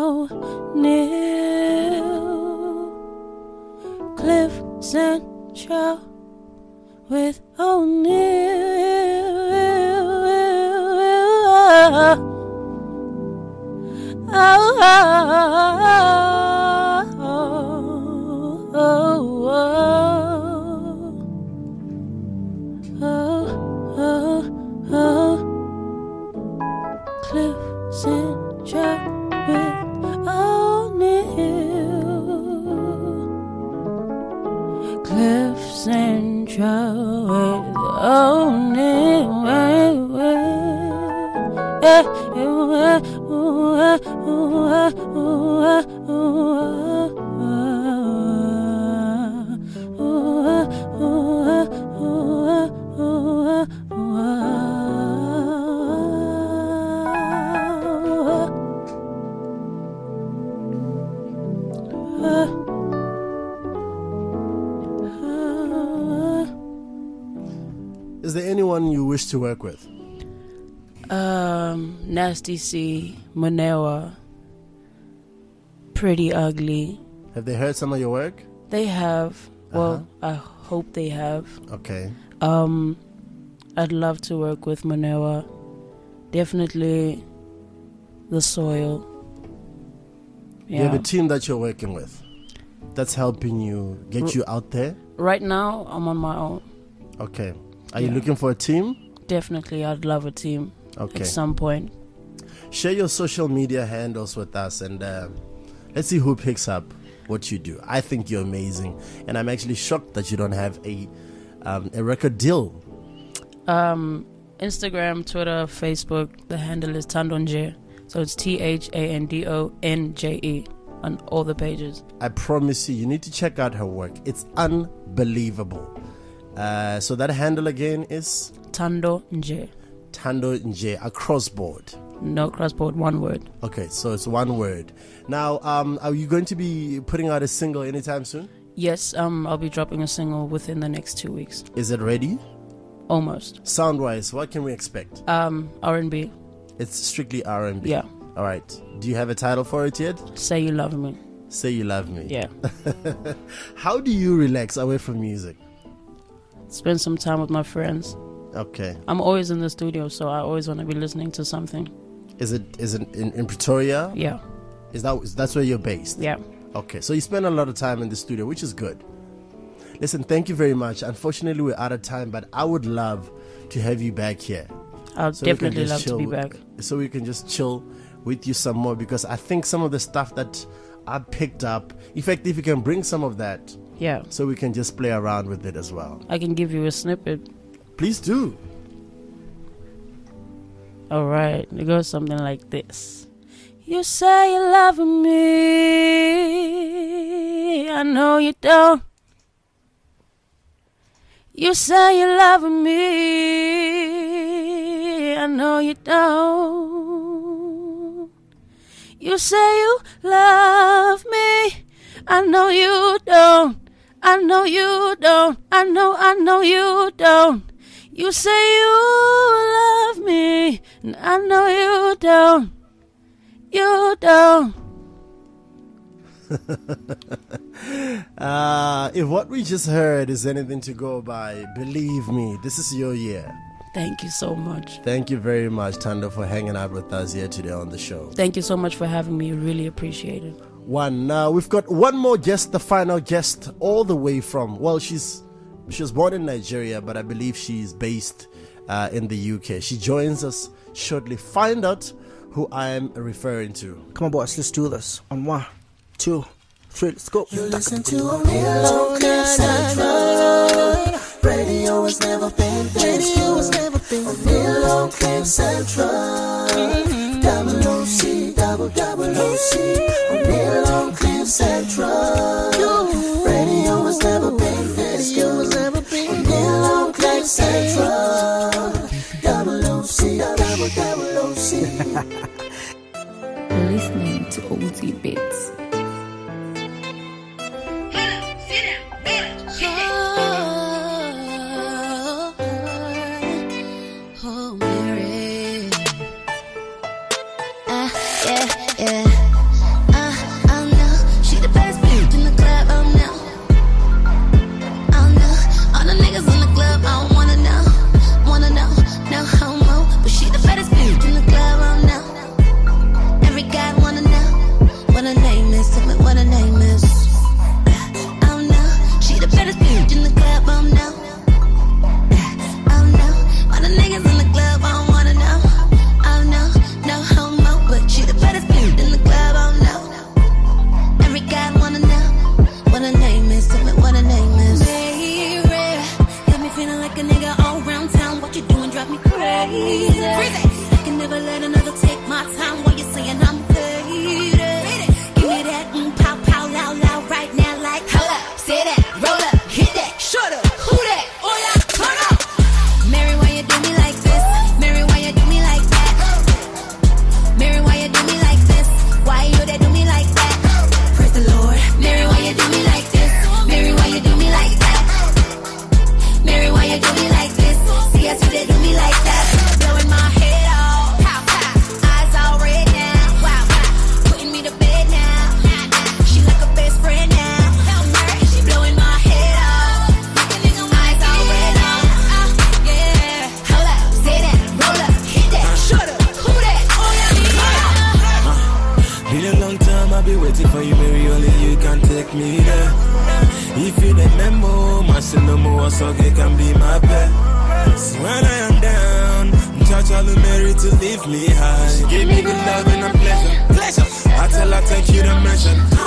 Speaker 5: O'Neil. Cliff Central with O'Neil. Cliff Central with O'Neil. Cliff Central with O'Neil.
Speaker 3: Is there anyone you wish to work with?
Speaker 10: Nasty C, Manewa, Pretty Ugly.
Speaker 3: Have they heard some of your work?
Speaker 10: They have. Well, I hope they have.
Speaker 3: Okay.
Speaker 10: I'd love to work with Manewa. Definitely The Soil.
Speaker 3: You have a team that you're working with that's helping you get you out there?
Speaker 10: Right now, I'm on my own.
Speaker 3: Okay. Are you looking for a team?
Speaker 10: Definitely, I'd love a team.
Speaker 3: Okay.
Speaker 10: At some point.
Speaker 3: Share your social media handles with us and let's see who picks up. what you do. I think you're amazing, and I'm actually shocked that you don't have a record deal.
Speaker 10: Instagram, Twitter, Facebook, the handle is Tandonje. So it's THANDONJE on all the pages.
Speaker 3: I promise you need to check out her work. It's unbelievable. So that handle again is?
Speaker 10: Tandonje.
Speaker 3: Tandonje, a crossboard.
Speaker 10: No crossboard, one word.
Speaker 3: Okay, so it's one word. Now, are you going to be putting out a single anytime soon?
Speaker 10: Yes, I'll be dropping a single within the next 2 weeks.
Speaker 3: Is it ready?
Speaker 10: Almost.
Speaker 3: Sound-wise, what can we expect?
Speaker 10: R&B.
Speaker 3: It's strictly R&B?
Speaker 10: Yeah.
Speaker 3: All right. Do you have a title for it yet?
Speaker 10: Say You Love Me.
Speaker 3: Say You Love Me.
Speaker 10: Yeah.
Speaker 3: How do you relax away from music?
Speaker 10: Spend some time with my friends.
Speaker 3: Okay.
Speaker 10: I'm always in the studio, so I always want to be listening to something.
Speaker 3: Is it in Pretoria?
Speaker 10: Yeah.
Speaker 3: That's where you're based?
Speaker 10: Yeah.
Speaker 3: Okay, so you spend a lot of time in the studio, which is good. Listen, thank you very much. Unfortunately, we're out of time, but I would love to have you back here.
Speaker 10: I'd definitely love to be back.
Speaker 3: So we can just chill with you some more, because I think some of the stuff that I picked up, in fact, if you can bring some of that,
Speaker 10: yeah,
Speaker 3: so we can just play around with it as well.
Speaker 10: I can give you a snippet.
Speaker 3: Please do.
Speaker 10: All right, it goes something like this. You say you love me, I know you don't. You say you love me, I know you don't. You say you love me, I know you don't. I know you don't. I know you don't. You say you love me, and I know you don't. You don't.
Speaker 3: If what we just heard is anything to go by, believe me, this is your year.
Speaker 10: Thank you so much.
Speaker 3: Thank you very much, Tando, for hanging out with us here today on the show.
Speaker 10: Thank you so much for having me. Really appreciate it.
Speaker 3: We've got one more guest, the final guest, all the way from, well, she was born in Nigeria, but I believe she's based in the UK. She joins us shortly. Find out who I am referring to.
Speaker 11: Come on, boys, let's do this. On 1, 2, 3, let's go.
Speaker 8: You listen to O'Neal Central. Radio has never been this good. O'Neal Central. Double OC, double OC. O'Neal Central. Radio has never been this good. O'Neal Central. Double OC, double OC.
Speaker 5: Listening to OT Bits.
Speaker 6: If you remember, my cinema so they can be my pet. So when I am down, touch all the Mary to leave me high. Give me the love and the pleasure. I tell her take you to mention. Yeah.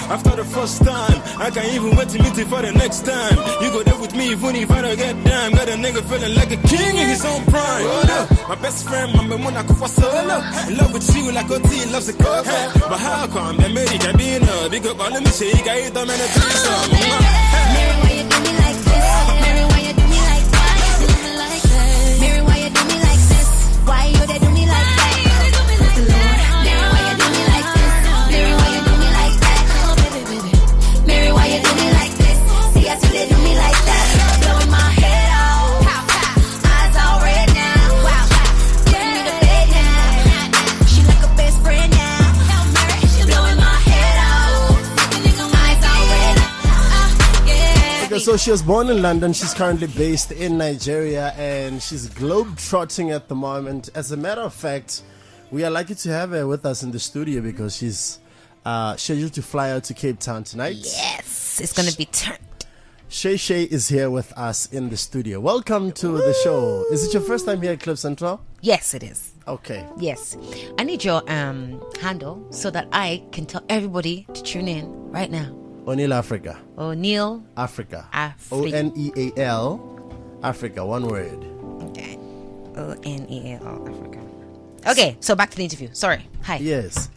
Speaker 12: after the first time. I can't even wait to meet you for the next time. You go there with me even if I don't get damn. Got a nigga feeling like a king in his own prime. My best friend, my when I could was solo. In love with you like OT loves a coke. But how come that Mary can be enough? Because all of me shake, I eat them and a threesome.
Speaker 13: Mary, why you do me like this? Mary, why you do me like that? Do me like that. Mary, why you do me like this? Why you they do me like that? Mary, why you do me like this? Mary, why you do me like that? Oh, baby, baby. Mary, why you do me like this? See, I see they do me like that. Blowing my head off. Eyes all red now. Wow. Putting me to bed now. She like a best friend now. She blowing my head off. Eyes all red now. Yeah.
Speaker 3: Okay, so she was born in London. She's currently based in Nigeria, and she's globe-trotting at the moment. As a matter of fact, we are lucky to have her with us in the studio because she's scheduled to fly out to Cape Town tonight.
Speaker 14: Yes, it's going to be turned.
Speaker 3: Shay Shay is here with us in the studio. Welcome to the show. Is it your first time here at Cliff Central?
Speaker 14: Yes, it is.
Speaker 3: Okay.
Speaker 14: Yes. I need your handle so that I can tell everybody to tune in right now.
Speaker 3: O'Neal Africa.
Speaker 14: O'Neal
Speaker 3: Africa.
Speaker 14: Africa.
Speaker 3: O'Neal Africa. One word.
Speaker 14: Okay. O'Neal Africa. Okay, so back to the interview. Sorry. Hi.
Speaker 3: Yes.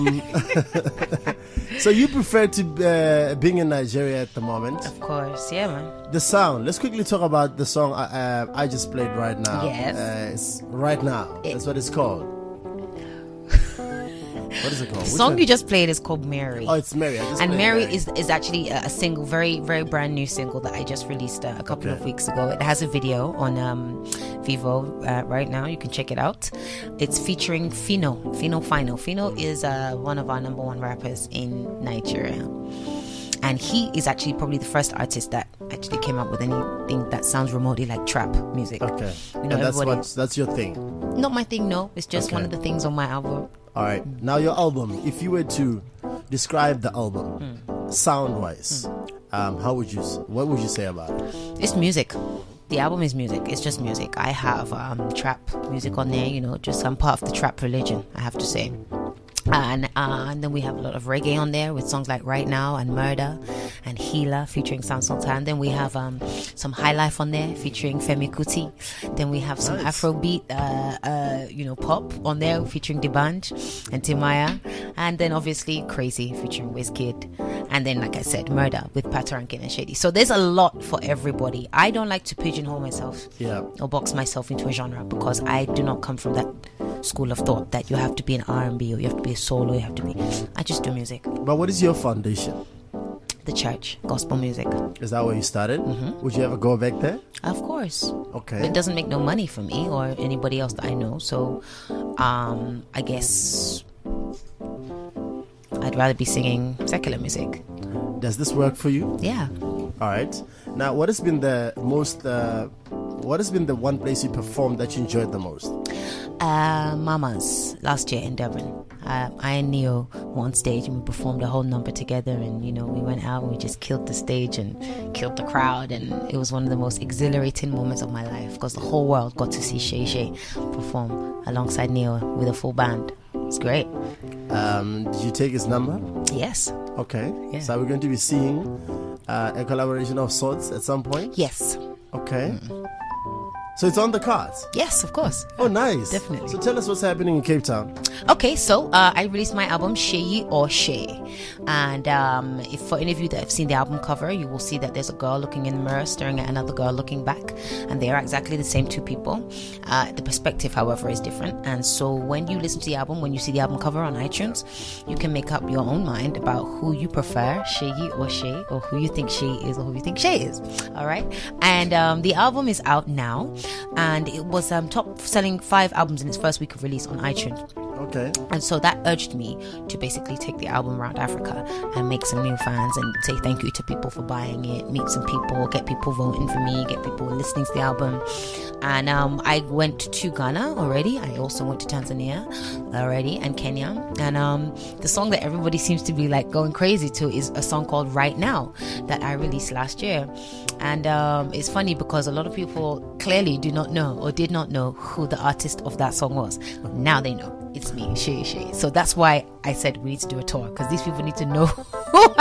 Speaker 3: So you prefer to being in Nigeria at the moment?
Speaker 14: Of course, yeah, man.
Speaker 3: The sound. Let's quickly talk about the song I just played right now.
Speaker 14: Yes.
Speaker 3: It's Right Now. That's what it's called. What is it called?
Speaker 14: The song you just played is called Mary.
Speaker 3: Oh, it's Mary.
Speaker 14: And Mary is actually a single, very, very brand new single that I just released a couple of weeks ago. It has a video on Vivo right now. You can check it out. It's featuring Fino. Fino is one of our number one rappers in Nigeria. And he is actually probably the first artist that actually came up with anything that sounds remotely like trap music.
Speaker 3: Okay.
Speaker 14: You know,
Speaker 3: and that's your thing?
Speaker 14: Not my thing, no. It's just one of the things on my album.
Speaker 3: All right. Now your album, if you were to describe the album sound-wise, what would you say about it?
Speaker 14: It's music. The album is music. It's just music. I have trap music on there, you know, just I'm part of the trap religion, I have to say. And then we have a lot of reggae on there with songs like Right Now and Murder and Healer featuring Sam Sultan. Then we have some High Life on there featuring Femi Kuti. Then we have some Afrobeat, pop on there featuring D'banj and Timaya. And then obviously Crazy featuring Wizkid. And then, like I said, Murder with Patoranking and Shady. So there's a lot for everybody. I don't like to pigeonhole myself or box myself into a genre because I do not come from that school of thought that you have to be an R&B or you have to be a soul or you have to be... I just do music.
Speaker 3: But what is your foundation?
Speaker 14: The church, gospel music.
Speaker 3: Is that where you started? Mm-hmm. Would you ever go back there?
Speaker 14: Of course.
Speaker 3: Okay.
Speaker 14: It doesn't make no money for me or anybody else that I know. So I guess I'd rather be singing secular music.
Speaker 3: Does this work for you?
Speaker 14: Yeah.
Speaker 3: All right. Now, what has been the one place you performed that you enjoyed the most?
Speaker 14: Mama's last year in Durban. I and Neo were on stage and we performed a whole number together, and you know, we went out and we just killed the stage and killed the crowd, and it was one of the most exhilarating moments of my life because the whole world got to see Shay Shay perform alongside Neo with a full band. It's great.
Speaker 3: Did you take his number?
Speaker 14: Yes.
Speaker 3: Okay.
Speaker 14: Yeah.
Speaker 3: So are we going to be seeing a collaboration of sorts at some point?
Speaker 14: Yes.
Speaker 3: Okay. So it's on the cards?
Speaker 14: Yes, of course.
Speaker 3: Oh, nice.
Speaker 14: Definitely.
Speaker 3: So tell us what's happening in Cape Town.
Speaker 14: Okay, so I released my album Shay or Shay. And if for any of you that have seen the album cover, you will see that there's a girl looking in the mirror staring at another girl looking back. And they are exactly the same two people. The perspective, however, is different. And so when you listen to the album, when you see the album cover on iTunes, you can make up your own mind about who you prefer, Shay or Shay, or who you think Shay is or who you think Shay is. All right? And the album is out now. And it was top selling 5 albums in its first week of release on iTunes.
Speaker 3: Okay.
Speaker 14: And so that urged me to basically take the album around Africa and make some new fans and say thank you to people for buying it, meet some people, get people voting for me, get people listening to the album. And I went to Ghana already. I also went to Tanzania already and Kenya. And the song that everybody seems to be like going crazy to is a song called Right Now that I released last year. And it's funny because a lot of people clearly do not know or did not know who the artist of that song was. Now they know. It's me, Shay Shay. So that's why I said we need to do a tour, because these people need to know who I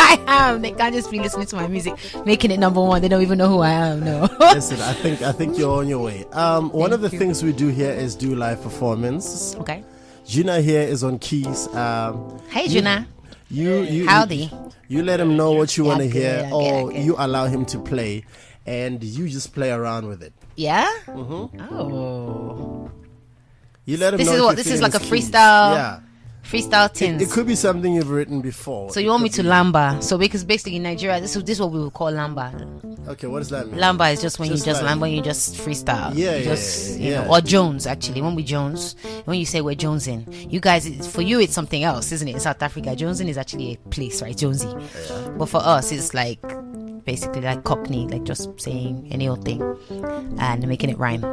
Speaker 14: I am. They can't just be listening to my music, making it number one. They don't even know who I am. No.
Speaker 3: Listen, I think you're on your way. One of the things we do here is do live performance.
Speaker 14: Okay.
Speaker 3: Gina here is on keys.
Speaker 14: Hey, Gina.
Speaker 3: You
Speaker 14: Howdy.
Speaker 3: You let him know what you want to
Speaker 14: Okay,
Speaker 3: hear,
Speaker 14: okay,
Speaker 3: or
Speaker 14: okay.
Speaker 3: you allow him to play, and you just play around with it.
Speaker 14: Yeah.
Speaker 3: Mm-hmm.
Speaker 14: Oh.
Speaker 3: You let him
Speaker 14: This
Speaker 3: know.
Speaker 14: is
Speaker 3: if
Speaker 14: what.
Speaker 3: you're
Speaker 14: This is
Speaker 3: feeling
Speaker 14: like a
Speaker 3: his keys.
Speaker 14: freestyle.
Speaker 3: Yeah.
Speaker 14: Freestyle tins.
Speaker 3: It could be something you've written before.
Speaker 14: So you want me to lamba? So because basically in Nigeria, this is what we would call lamba.
Speaker 3: Okay, what does that mean?
Speaker 14: Lamba is just when you just
Speaker 3: like-
Speaker 14: lamba, you just freestyle.
Speaker 3: Yeah,
Speaker 14: You
Speaker 3: yeah,
Speaker 14: just,
Speaker 3: yeah,
Speaker 14: you know,
Speaker 3: yeah.
Speaker 14: or Jones actually. When we Jones, when you say we're Jonesing, you guys, for you it's something else, isn't it? In South Africa, Jonesing is actually a place, right? Jonesy. But for us, it's like basically like Cockney, like just saying any old thing and making it rhyme.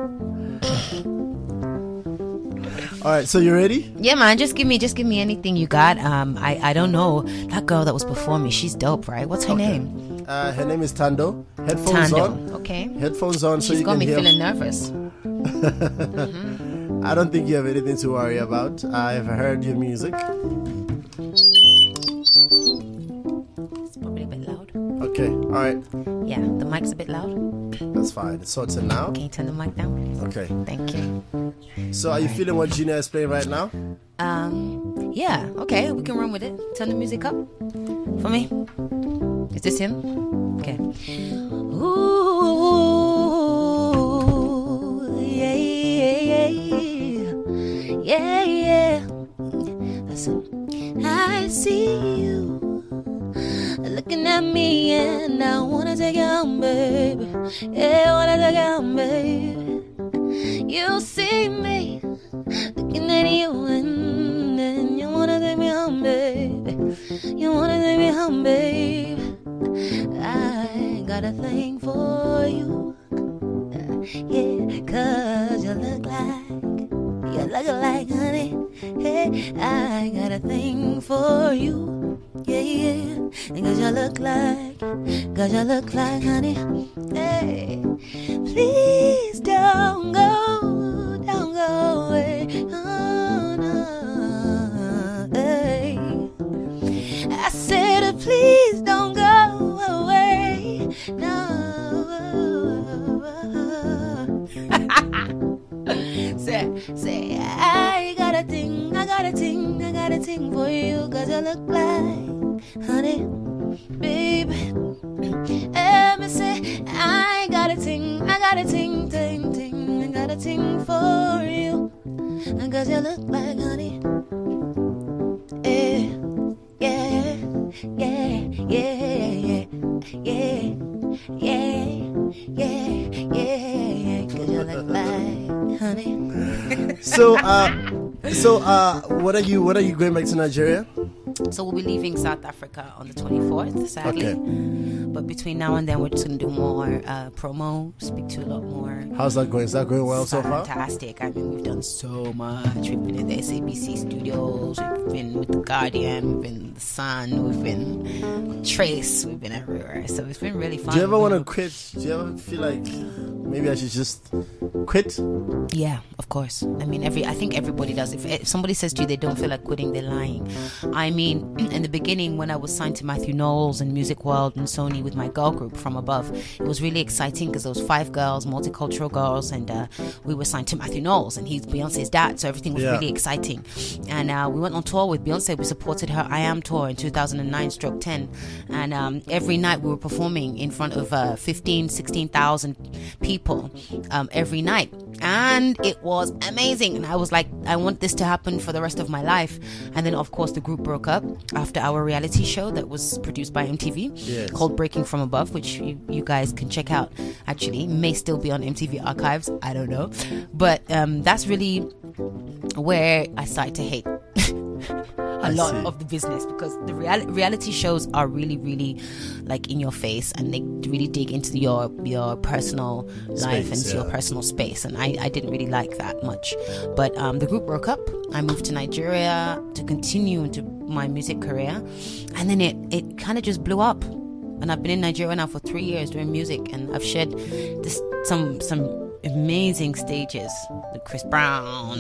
Speaker 3: All right, so you ready?
Speaker 14: Yeah, man. Just give me anything you got. I don't know that girl that was before me. She's dope, right? What's her name?
Speaker 3: Her name is Tando. Headphones
Speaker 14: Tando.
Speaker 3: on.
Speaker 14: Okay.
Speaker 3: Headphones on, so
Speaker 14: She's
Speaker 3: you
Speaker 14: got
Speaker 3: can
Speaker 14: me
Speaker 3: hear.
Speaker 14: feeling nervous.
Speaker 3: I don't think you have anything to worry about. I've heard your music.
Speaker 14: It's probably a bit loud.
Speaker 3: Okay, all right.
Speaker 14: Yeah, the mic's a bit loud.
Speaker 3: That's fine. It's sorted now.
Speaker 14: Can you turn the mic down?
Speaker 3: Okay.
Speaker 14: Thank you.
Speaker 3: So, are you feeling what Gina is playing right now?
Speaker 14: Yeah, okay, we can run with it. Turn the music up for me. Is this him? Okay. Ooh, yeah, yeah, yeah, yeah. Listen, I see you looking at me, and I wanna take you home, baby. Yeah, I wanna take you home, baby. You see me looking at you, and then you wanna take me home, baby. You wanna take me home, baby. I got a thing for you, yeah, 'cause you look like honey. Hey, I got a thing for you, yeah, yeah, because you look like honey. Hey, please don't go away. Oh, no. Hey, I said, please don't go away. No. Say, I got a thing for you, 'cause you look like honey, baby. Let me say, I got a ting, I got a ting for you, 'cause you look like honey. Yeah, yeah, yeah, yeah, yeah, yeah, yeah, 'cause you look like honey.
Speaker 3: So, what are you going back to Nigeria?
Speaker 14: So we'll be leaving South Africa on the 24th, sadly.
Speaker 3: Okay.
Speaker 14: But between now and then, we're just going to do more promo, speak to a lot more.
Speaker 3: How's that going? Is that going well so far?
Speaker 14: Fantastic. I mean, we've done so much. We've been in the SABC studios. We've been with The Guardian. We've been in The Sun. We've been Trace. We've been everywhere. So it's been really fun.
Speaker 3: Do you ever want to quit? Do you ever feel like maybe I should just quit?
Speaker 14: Yeah, of course. I mean, I think everybody does. If somebody says to you they don't feel like quitting, they're lying. I mean, in the beginning, when I was signed to Matthew Knowles and Music World and Sony with my girl group From Above, it was really exciting because there was 5 girls, multicultural girls, and we were signed to Matthew Knowles, and he's Beyonce's dad, so everything was really exciting. And we went on tour with Beyonce. We supported her I Am tour in 2009/10, and every night we were performing in front of 16,000 people every night, and it was amazing. And I was like, I want this to happen for the rest of my life. And then of course the group broke up after our reality show that was produced by MTV, called Breaking From Above, which you guys can check out. Actually, may still be on MTV archives, I don't know, but that's really where I started to hate a lot of the business, because the reality shows are really, really like in your face, and they really dig into your personal life and your personal space, and I didn't really like that much. But the group broke up. I moved to Nigeria to continue into my music career, and then it kind of just blew up. And I've been in Nigeria now for 3 years doing music, and I've shared some amazing stages with Chris Brown,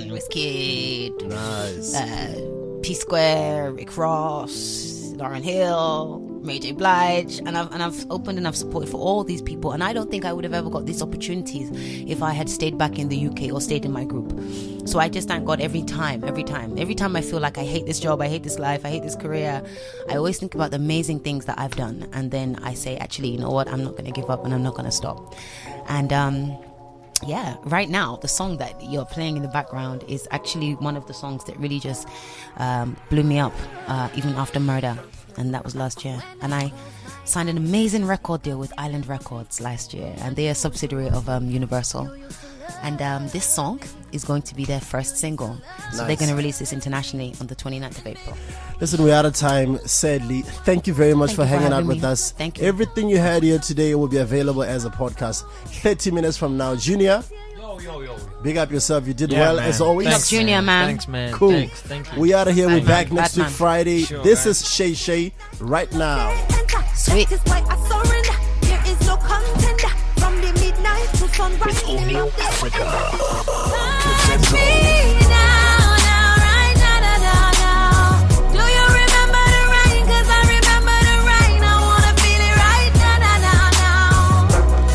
Speaker 14: Wizkid, P Square, Rick Ross, Lauryn Hill, Mary J. Blige, and I've opened and I've supported for all these people. And I don't think I would have ever got these opportunities if I had stayed back in the UK or stayed in my group. So I just thank God every time I feel like I hate this job, I hate this life, I hate this career, I always think about the amazing things that I've done, and then I say, actually, you know what, I'm not going to give up and I'm not going to stop. And yeah, right now the song that you're playing in the background is actually one of the songs that really just blew me up, even after Murder, and that was last year. And I signed an amazing record deal with Island Records last year, and they're a subsidiary of Universal. And this song is going to be their first single. So
Speaker 3: Nice.
Speaker 14: they're going to release this internationally on the 29th of April.
Speaker 3: Listen, we're out of time, sadly. Thank you very much
Speaker 14: Thank
Speaker 3: for
Speaker 14: you for
Speaker 3: hanging out
Speaker 14: having
Speaker 3: with
Speaker 14: me.
Speaker 3: us.
Speaker 14: Thank you.
Speaker 3: Everything you heard here today will be available as a podcast 30 minutes from now. Junior, big up yourself. You did
Speaker 15: Yeah,
Speaker 3: well
Speaker 15: man.
Speaker 3: as always.
Speaker 15: Thanks,
Speaker 14: Junior, man.
Speaker 15: Thanks, man.
Speaker 3: Cool.
Speaker 15: Thanks. Thank you.
Speaker 3: We out of here. We're
Speaker 15: Thank
Speaker 3: back
Speaker 15: you.
Speaker 3: next week,
Speaker 14: Batman.
Speaker 3: Friday.
Speaker 15: Sure,
Speaker 3: This
Speaker 15: man.
Speaker 3: is Shay Shay right now.
Speaker 14: Sweet.
Speaker 13: That is why I surrender. There is no contender. From the midnight to sunrise.
Speaker 1: It's only Africa.
Speaker 13: Touch me now, right now. Do you remember the rain? 'Cause I remember the rain. I wanna feel it right now.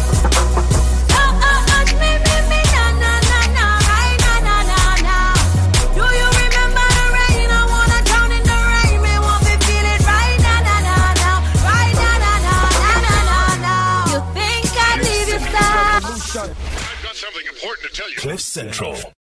Speaker 13: Touch me, now, right now. Do you remember the rain? I wanna drown in the rain. Me want to feel it right now. Right now. You think I'd leave you side?
Speaker 2: I've got something important to tell you.
Speaker 1: CliffCentral.